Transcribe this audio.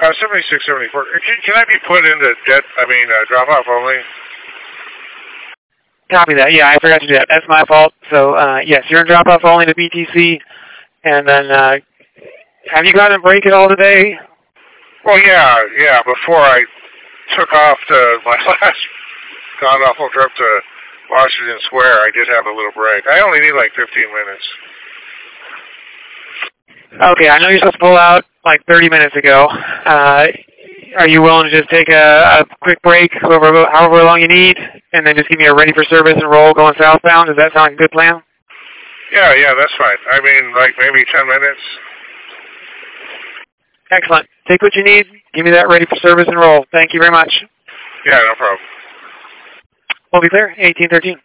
76, 74. Can I be put into drop-off only? Copy that. Yeah, I forgot to do that. That's my fault. So, yes, you're in drop-off only to BTC. And then, have you gotten a break at all today? Well, yeah. Before I took off to my last god-awful trip to Washington Square, I did have a little break. I only need like 15 minutes. Okay, I know you're supposed to pull out like 30 minutes ago. Are you willing to just take a quick break, however long you need, and then just give me a ready for service and roll going southbound? Does that sound like a good plan? Yeah, that's fine. I mean, like maybe 10 minutes. Excellent. Take what you need. Give me that ready for service and roll. Thank you very much. Yeah, no problem. We'll be clear. 1813.